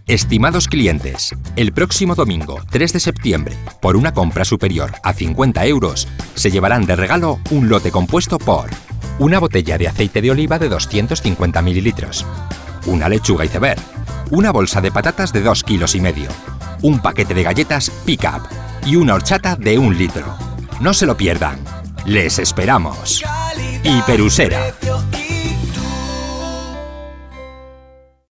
Estimados clientes, el próximo domingo, 3 de septiembre, por una compra superior a 50 euros, se llevarán de regalo un lote compuesto por una botella de aceite de oliva de 250 mililitros, una lechuga iceberg, una bolsa de patatas de 2,5 kilos, un paquete de galletas Pick-up y una horchata de 1 litro. No se lo pierdan. ¡Les esperamos! Hiperusera.